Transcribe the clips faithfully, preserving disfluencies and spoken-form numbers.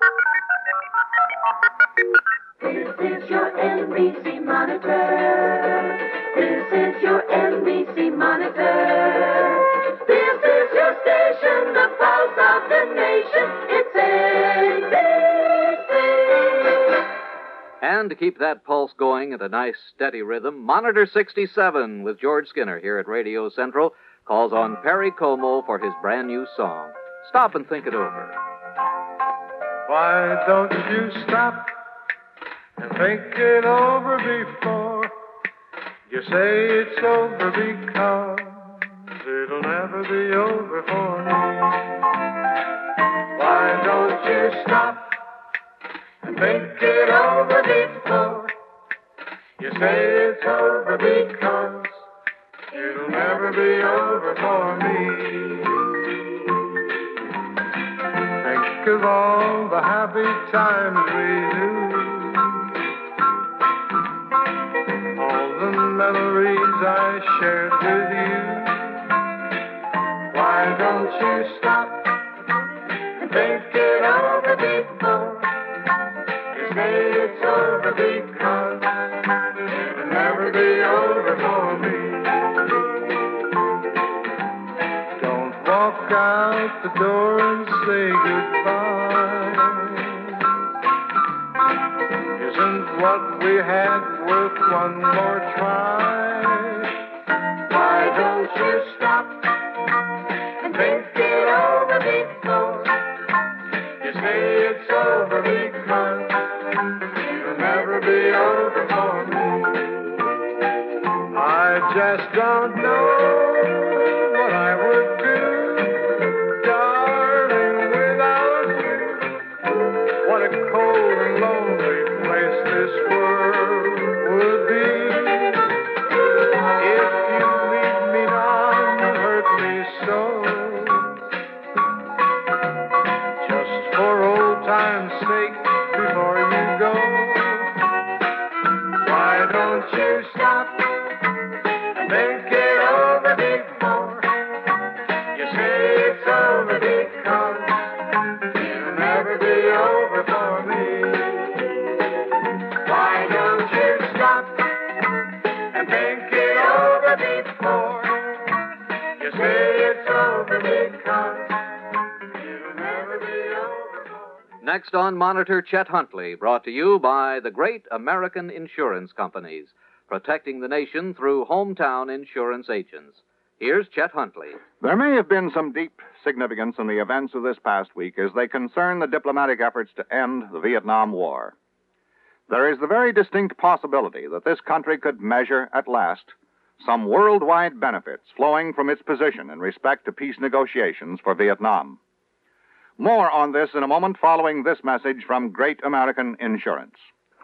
This is your N B C Monitor. This is your N B C Monitor. This is your station, the pulse of the nation. It's N B C. And to keep that pulse going at a nice, steady rhythm, Monitor sixty-seven with George Skinner here at Radio Central calls on Perry Como for his brand new song. Stop and think it over. Why don't you stop and think it over before you say it's over, because it'll never be over for me. Why don't you stop and think it over before you say it's over, because it'll never be over for me. Think of all the happy times we knew, all the memories I shared with you. Why don't you stop and think it over before you say it's over, because it'll never be over for me. Don't walk out the door and say goodbye. Isn't what we had worth one more try? Why don't you stop and think it over before you say it's over, because it'll never be over for me. I just don't know what I would do, darling, without you. What a cold and lonely place this world would be. If you leave me now, you hurt me so. Just for old time's sake, before you go, why don't you stop and think it over before you say it's over, because it'll never be over for me. Why don't you stop and think it over before you say it's over, because it'll never be over for me. Next on Monitor, Chet Huntley, brought to you by the great American insurance companies, protecting the nation through hometown insurance agents. Here's Chet Huntley. There may have been some deep significance in the events of this past week as they concern the diplomatic efforts to end the Vietnam War. There is the very distinct possibility that this country could measure, at last, some worldwide benefits flowing from its position in respect to peace negotiations for Vietnam. More on this in a moment following this message from Great American Insurance.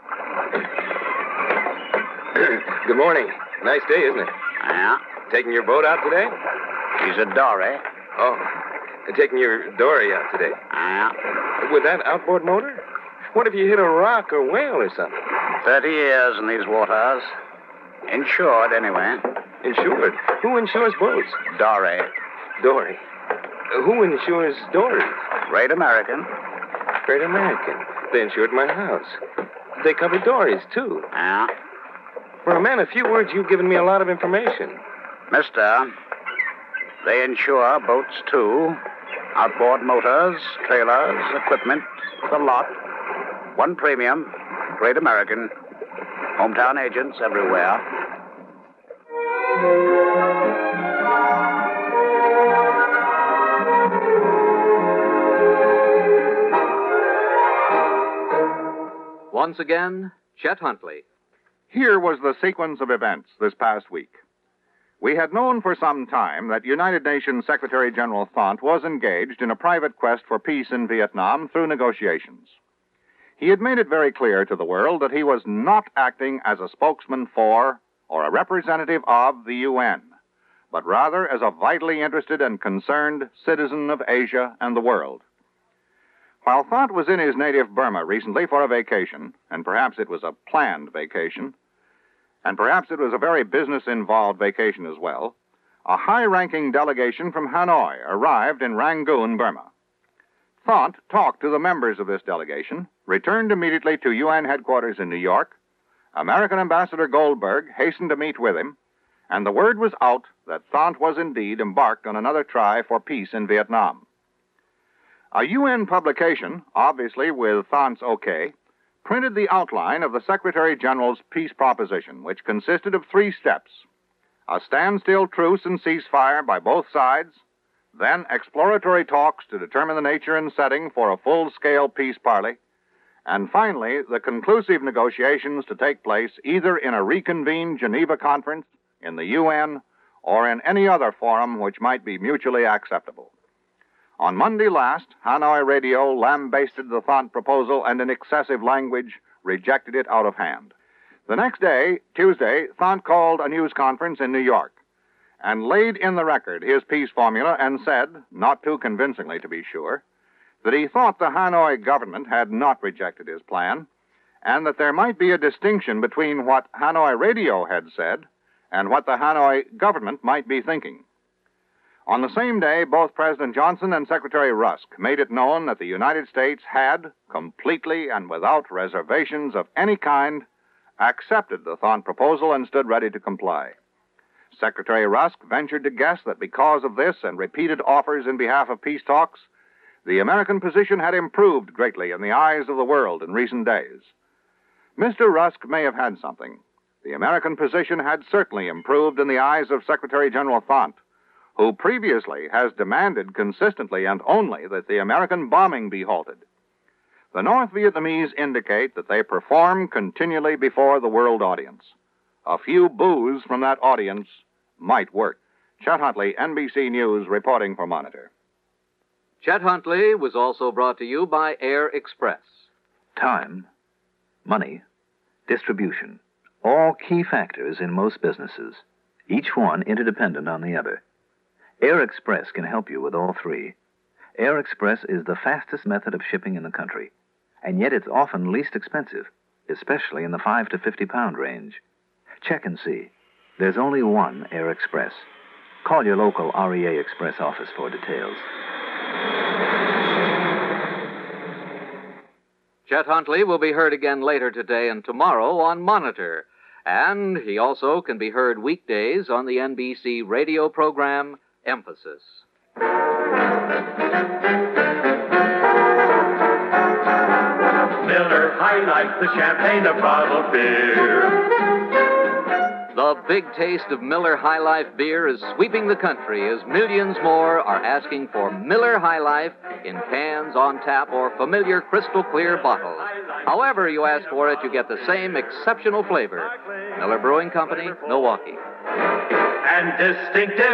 Good morning. Nice day, isn't it? Yeah. Taking your boat out today? She's a dory. Oh, and taking your dory out today? Yeah. With that outboard motor? What if you hit a rock or whale or something? Thirty years in these waters. Insured, anyway. Insured? Who insures boats? Dory. Dory. Uh, who insures dories? Great American. Great American. They insured my house. They cover dories, too. Yeah. For a man of few words, you've given me a lot of information. Mister, they insure boats, too. Outboard motors, trailers, equipment, the lot. One premium. Great American. Hometown agents everywhere. Once again, Chet Huntley. Here was the sequence of events this past week. We had known for some time that United Nations Secretary General Thant was engaged in a private quest for peace in Vietnam through negotiations. He had made it very clear to the world that he was not acting as a spokesman for or a representative of the U N, but rather as a vitally interested and concerned citizen of Asia and the world. While Thant was in his native Burma recently for a vacation, and perhaps it was a planned vacation, and perhaps it was a very business-involved vacation as well, a high-ranking delegation from Hanoi arrived in Rangoon, Burma. Thant talked to the members of this delegation, returned immediately to U N headquarters in New York. American Ambassador Goldberg hastened to meet with him, and the word was out that Thant was indeed embarked on another try for peace in Vietnam. A U N publication, obviously with Thant's okay, printed the outline of the Secretary General's peace proposition, which consisted of three steps: a standstill truce and ceasefire by both sides, then exploratory talks to determine the nature and setting for a full-scale peace parley, and finally, the conclusive negotiations to take place either in a reconvened Geneva conference, in the U N, or in any other forum which might be mutually acceptable. On Monday last, Hanoi Radio lambasted the Thant proposal and in excessive language rejected it out of hand. The next day, Tuesday, Thant called a news conference in New York and laid in the record his peace formula and said, not too convincingly to be sure, that he thought the Hanoi government had not rejected his plan, and that there might be a distinction between what Hanoi Radio had said and what the Hanoi government might be thinking. On the same day, both President Johnson and Secretary Rusk made it known that the United States had, completely and without reservations of any kind, accepted the Thant proposal and stood ready to comply. Secretary Rusk ventured to guess that because of this and repeated offers in behalf of peace talks, the American position had improved greatly in the eyes of the world in recent days. Mister Rusk may have had something. The American position had certainly improved in the eyes of Secretary General Thant, who previously has demanded consistently and only that the American bombing be halted. The North Vietnamese indicate that they perform continually before the world audience. A few boos from that audience might work. Chet Huntley, N B C News, reporting for Monitor. Chet Huntley was also brought to you by Air Express. Time, money, distribution, all key factors in most businesses, each one interdependent on the other. Air Express can help you with all three. Air Express is the fastest method of shipping in the country, and yet it's often least expensive, especially in the five to fifty pound range. Check and see. There's only one Air Express. Call your local R E A Express office for details. Chet Huntley will be heard again later today and tomorrow on Monitor. And he also can be heard weekdays on the N B C radio program Emphasis. Miller High Life, the champagne of bottled beer. The big taste of Miller High Life beer is sweeping the country as millions more are asking for Miller High Life in cans, on tap, or familiar crystal clear bottles. However you ask for it, you get the same exceptional flavor. Miller Brewing Company, Milwaukee. And distinctive.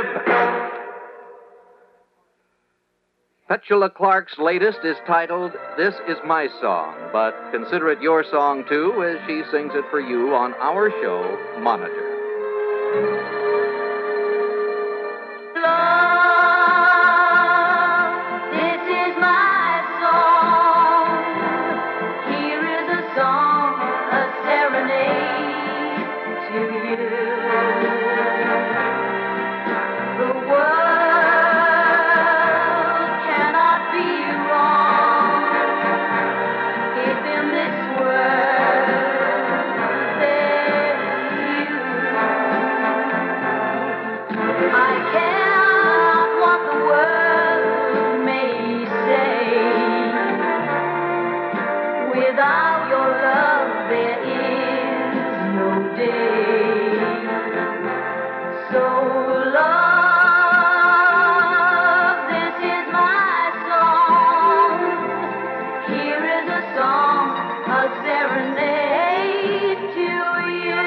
Petula Clark's latest is titled This Is My Song, but consider it your song, too, as she sings it for you on our show, Monitor. Love, this is my song. Here is a song, a serenade to you. The world cannot be wrong if in this world there's you. I care what the world may say. Without your love, there is no day. So love, this is my song. Here is a song, a serenade to you.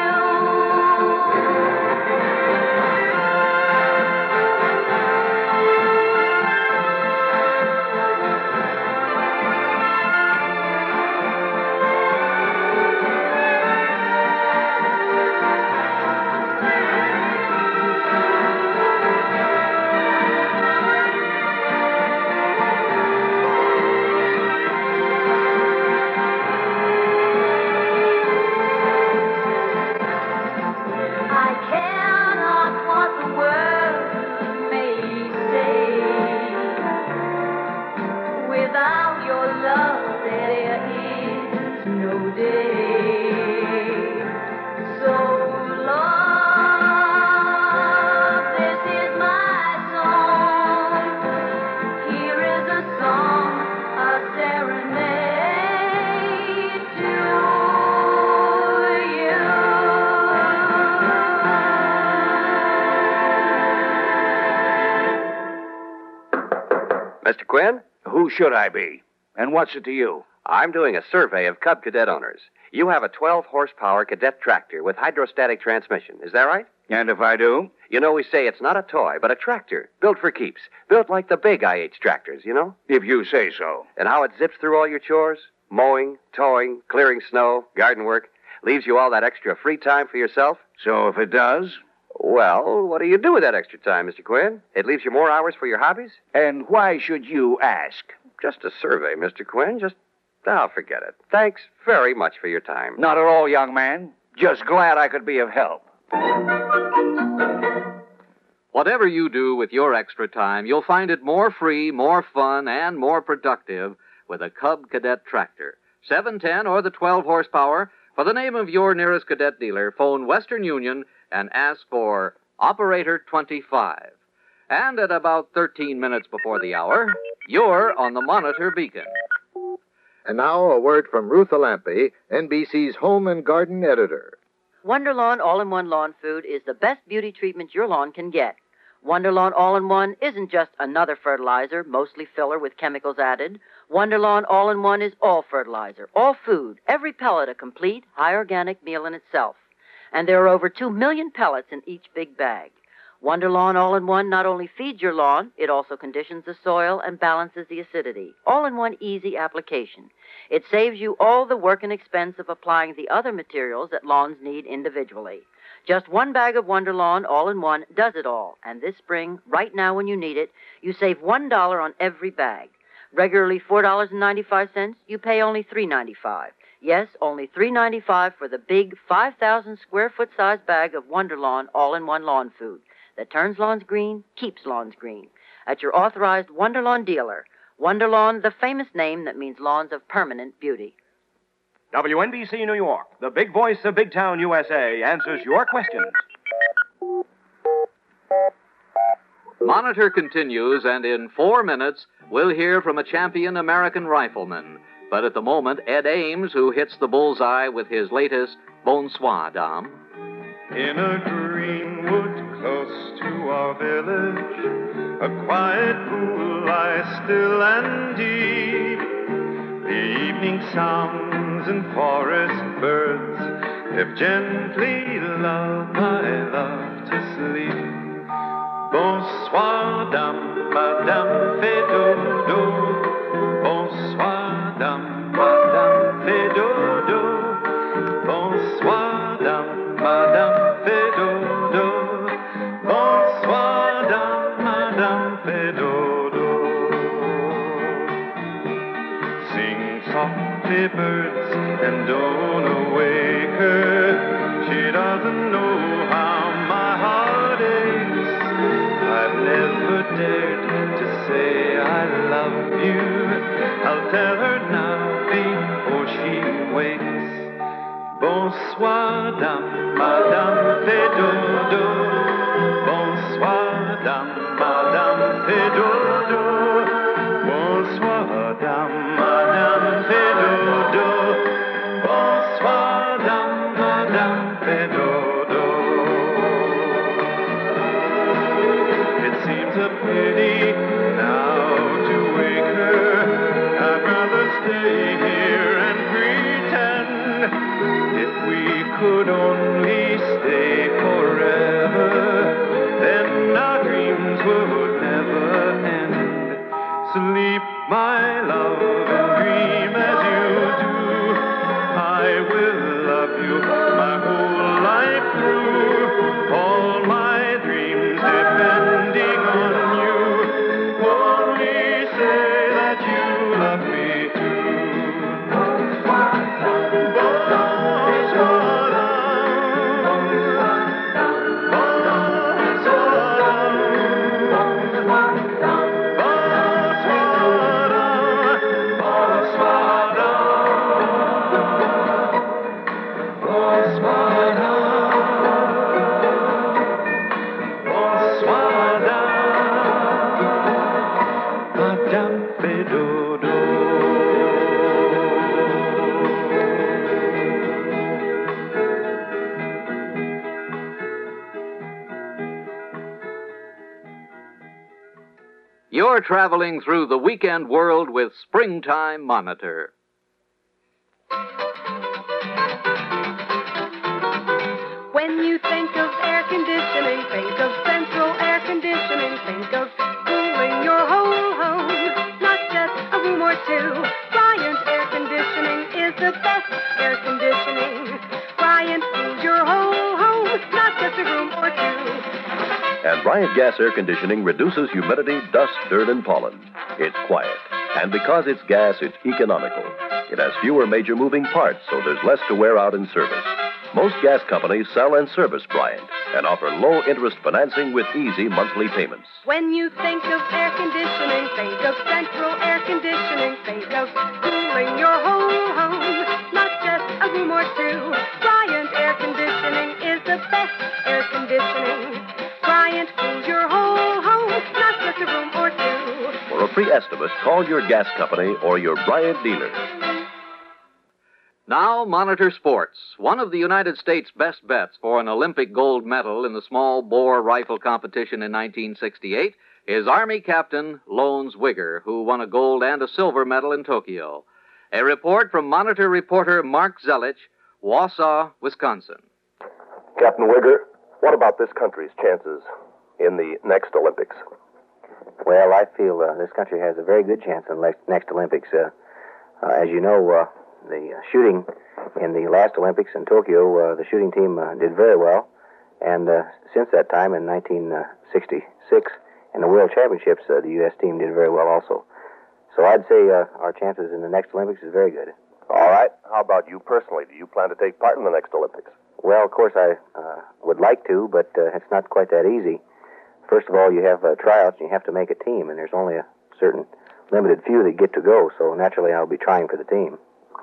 Quinn? Who should I be? And what's it to you? I'm doing a survey of Cub Cadet owners. You have a twelve horsepower Cadet tractor with hydrostatic transmission. Is that right? And if I do? You know, we say it's not a toy, but a tractor, built for keeps. Built like the big I H tractors, you know? If you say so. And how it zips through all your chores? Mowing, towing, clearing snow, garden work. Leaves you all that extra free time for yourself? So if it does? Well, what do you do with that extra time, Mister Quinn? It leaves you more hours for your hobbies? And why should you ask? Just a survey, Mister Quinn. Just, oh, forget it. Thanks very much for your time. Not at all, young man. Just glad I could be of help. Whatever you do with your extra time, you'll find it more free, more fun, and more productive with a Cub Cadet tractor. seven ten or the twelve horsepower. For the name of your nearest Cadet dealer, phone Western Union and ask for Operator twenty-five. And at about thirteen minutes before the hour, you're on the Monitor Beacon. And now a word from Ruth Alampi, N B C's Home and Garden Editor. Wonderlawn All-in-One Lawn Food is the best beauty treatment your lawn can get. Wonderlawn All-in-One isn't just another fertilizer, mostly filler with chemicals added. Wonderlawn All-in-One is all fertilizer, all food, every pellet a complete, high-organic meal in itself. And there are over two million pellets in each big bag. Wonderlawn All-in-One not only feeds your lawn, it also conditions the soil and balances the acidity. All-in-one easy application. It saves you all the work and expense of applying the other materials that lawns need individually. Just one bag of Wonderlawn All-in-One does it all. And this spring, right now when you need it, you save one dollar on every bag. Regularly four dollars and ninety-five cents, you pay only three dollars and ninety-five cents. Yes, only three dollars and ninety-five cents for the big five thousand square foot size bag of Wonderlawn All-in-One lawn food that turns lawns green, keeps lawns green. At your authorized Wonderlawn dealer. Wonderlawn, the famous name that means lawns of permanent beauty. W N B C New York, the big voice of Big Town U S A, answers your questions. Monitor continues, and in four minutes, we'll hear from a champion American rifleman. But at the moment, Ed Ames, who hits the bullseye with his latest Bonsoir Dame. In a green wood close to our village, a quiet pool lies still and deep. The evening sounds and forest birds have gently lulled my love to sleep. Bonsoir, dame, madame, fais dodo. Bonsoir, dame, madame, fais dodo. Bonsoir, dame, madame, fais dodo. Bonsoir, dame, madame, fais dodo. Sing softly, birds, and don't awake her. She doesn't know how my heart aches. I've never dared to say I love you. I'll tell her now before she wakes. Bonsoir, dame, madame, fais dodo. Bonsoir, dame, madame, fais dodo. Bonsoir, dame, madame, fais dodo. Bonsoir, dame, madame, fais dodo. It seems a pity now to wake her. I'd rather stay here and pretend. If we could only stay forever. You're traveling through the weekend world with Springtime Monitor. When you think of air conditioning, think of Central Air Conditioning. Think of cooling your whole home, not just a room or two. Bryant Air Conditioning is the best air conditioning. Bryant cools your whole home, not just a room or two. And Bryant Gas Air Conditioning reduces humidity, dust, dirt, and pollen. It's quiet. And because it's gas, it's economical. It has fewer major moving parts, so there's less to wear out in service. Most gas companies sell and service Bryant and offer low-interest financing with easy monthly payments. When you think of air conditioning, think of Central Air Conditioning. Think of cooling your whole home, not just a room or two. Bryant Air Conditioning is the best air conditioning. Bryant cools your whole home, not just a room or two. For a free estimate, call your gas company or your Bryant dealer. Now, Monitor Sports. One of the United States' best bets for an Olympic gold medal in the small bore rifle competition in nineteen sixty-eight is Army Captain Lone Zwigger, who won a gold and a silver medal in Tokyo. A report from Monitor reporter Mark Zelich, Wausau, Wisconsin. Captain Wigger, what about this country's chances in the next Olympics? Well, I feel uh, this country has a very good chance in the next Olympics. Uh, uh, as you know, uh, the shooting in the last Olympics in Tokyo, uh, the shooting team uh, did very well. And uh, since that time, in nineteen sixty-six, in the World Championships, uh, the U S team did very well also. So I'd say uh, our chances in the next Olympics is very good. All right. How about you personally? Do you plan to take part in the next Olympics? Well, of course, I uh, would like to, but uh, it's not quite that easy. First of all, you have uh, tryouts, and you have to make a team, and there's only a certain limited few that get to go, so naturally I'll be trying for the team.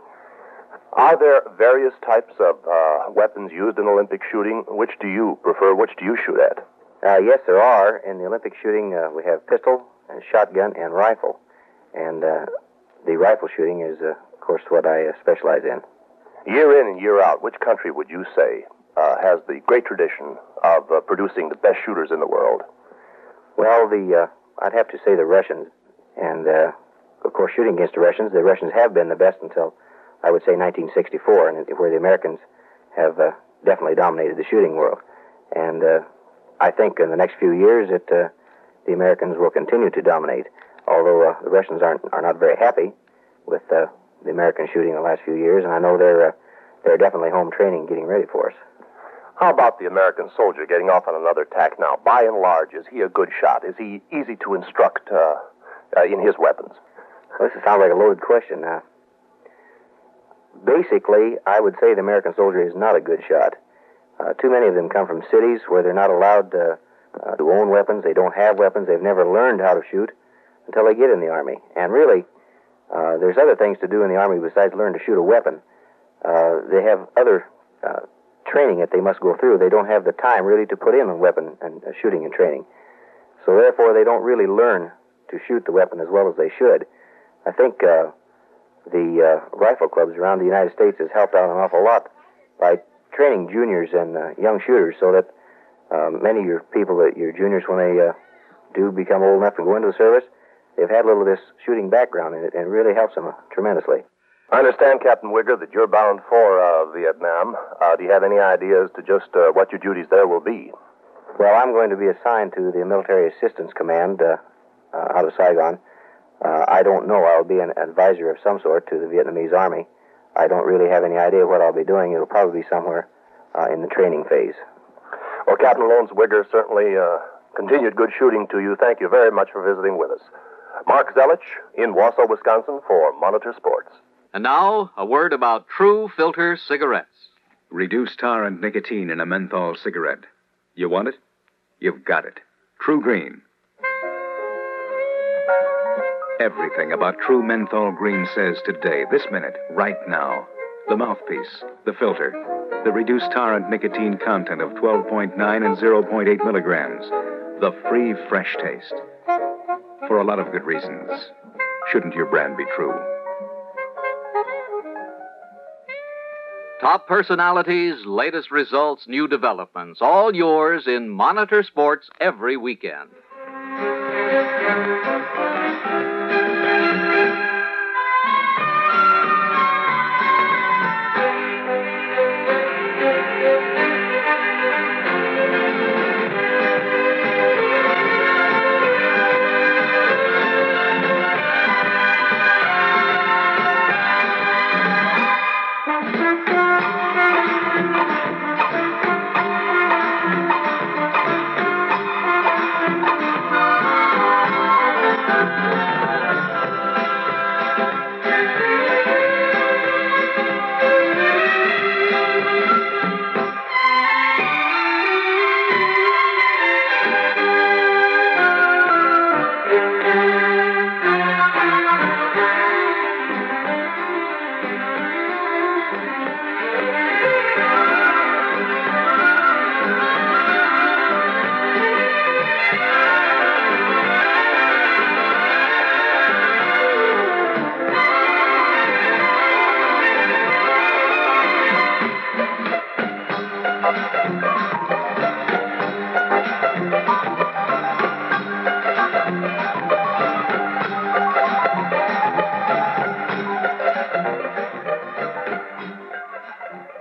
Are there various types of uh, weapons used in Olympic shooting? Which do you prefer? Which do you shoot at? Uh, yes, there are. In the Olympic shooting, uh, we have pistol, and shotgun, and rifle. And uh, the rifle shooting is, uh, of course, what I uh, specialize in. Year in and year out, which country would you say uh, has the great tradition of uh, producing the best shooters in the world? Well, the uh, I'd have to say the Russians. And, uh, of course, shooting against the Russians, the Russians have been the best until, I would say, nineteen sixty-four, and where the Americans have uh, definitely dominated the shooting world. And uh, I think in the next few years that uh, the Americans will continue to dominate, although uh, the Russians aren't are not very happy with uh, the American shooting the last few years, and I know they're uh, they're definitely home training, getting ready for us. How about the American soldier getting off on another tack now? By and large, is he a good shot? Is he easy to instruct uh, uh, in his weapons? Well, this sounds like a loaded question. Uh, basically, I would say the American soldier is not a good shot. Uh, too many of them come from cities where they're not allowed uh, uh, to own weapons. They don't have weapons. They've never learned how to shoot until they get in the Army. And really, uh, there's other things to do in the Army besides learn to shoot a weapon. Uh, they have other uh, training that they must go through. They don't have the time really to put in on weapon and uh, shooting and training. So therefore, they don't really learn to shoot the weapon as well as they should. I think uh, the uh, rifle clubs around the United States has helped out an awful lot by training juniors and uh, young shooters, so that uh, many of your people, that your juniors, when they uh, do become old enough to go into the service, they've had a little of this shooting background, and it, and it really helps them uh, tremendously. I understand, Captain Wigger, that you're bound for uh, Vietnam. Uh, do you have any ideas to just uh, what your duties there will be? Well, I'm going to be assigned to the Military Assistance Command uh, uh, out of Saigon. Uh, I don't know. I'll be an advisor of some sort to the Vietnamese Army. I don't really have any idea what I'll be doing. It'll probably be somewhere uh, in the training phase. Well, Captain Lone Zwigger, certainly uh, continued good shooting to you. Thank you very much for visiting with us. Mark Zelich in Wausau, Wisconsin for Monitor Sports. And now, a word about True Filter cigarettes. Reduce tar and nicotine in a menthol cigarette. You want it? You've got it. True Green. Everything about True Menthol Green says today, this minute, right now. The mouthpiece, the filter, the reduced tar and nicotine content of twelve point nine and zero point eight milligrams, the free fresh taste. For a lot of good reasons. Shouldn't your brand be true? Top personalities, latest results, new developments, all yours in Monitor Sports every weekend.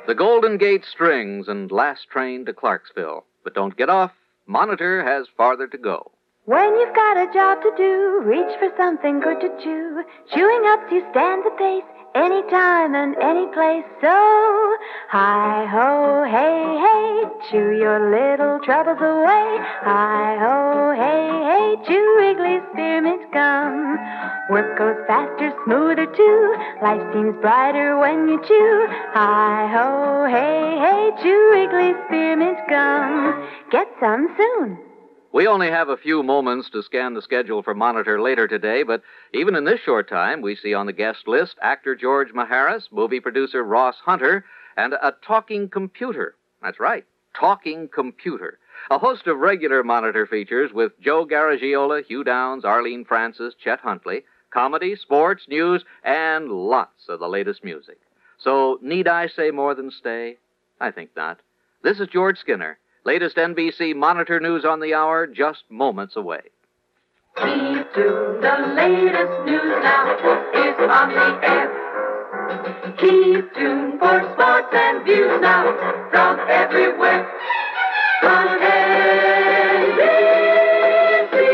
The Golden Gate Strings and Last Train to Clarksville. But don't get off. Monitor has farther to go. When you've got a job to do, reach for something good to chew. Chewing up to stand the pace, anytime and any place. So, hi-ho, hey, hey, chew your little troubles away. Hi-ho, hey, hey, chew Wrigley's Spearmint Gum. Work goes faster, smoother too. Life seems brighter when you chew. Hi-ho, hey, hey, chew Wrigley's Spearmint Gum. Get some soon. We only have a few moments to scan the schedule for Monitor later today, but even in this short time, we see on the guest list actor George Maharis, movie producer Ross Hunter, and a talking computer. That's right, talking computer. A host of regular Monitor features with Joe Garagiola, Hugh Downs, Arlene Francis, Chet Huntley, comedy, sports, news, and lots of the latest music. So, need I say more than stay? I think not. This is George Skinner. Latest N B C Monitor news on the hour, just moments away. Keep tuned, the latest news now is on the air. Keep tuned for sports and views now from everywhere. On N B C.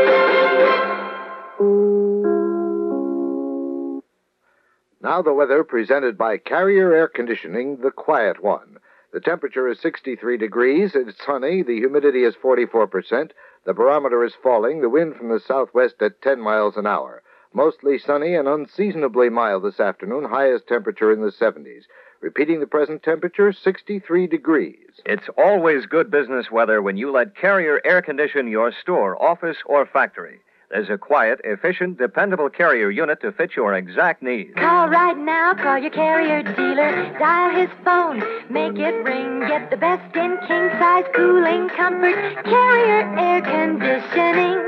Now the weather presented by Carrier Air Conditioning, the quiet one. The temperature is sixty-three degrees. It's sunny. The humidity is forty-four percent. The barometer is falling. The wind from the southwest at ten miles an hour. Mostly sunny and unseasonably mild this afternoon. Highest temperature in the seventies. Repeating the present temperature, sixty-three degrees. It's always good business weather when you let Carrier air condition your store, office, or factory. There's a quiet, efficient, dependable Carrier unit to fit your exact needs. Call right now, call your Carrier dealer, dial his phone, make it ring, get the best in king-size cooling comfort, Carrier air conditioning.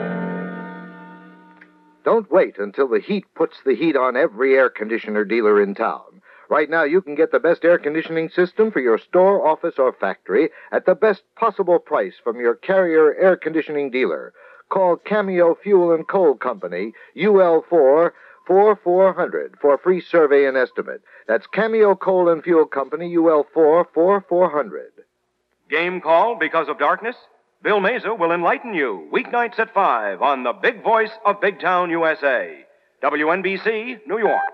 Don't wait until the heat puts the heat on every air conditioner dealer in town. Right now, you can get the best air conditioning system for your store, office, or factory at the best possible price from your Carrier air conditioning dealer. Call Cameo Fuel and Coal Company, U L four four four hundred, for a free survey and estimate. That's Cameo Coal and Fuel Company, U L four four four hundred. Game call because of darkness? Bill Mesa will enlighten you weeknights at five on the big voice of Big Town, U S A. W N B C, New York.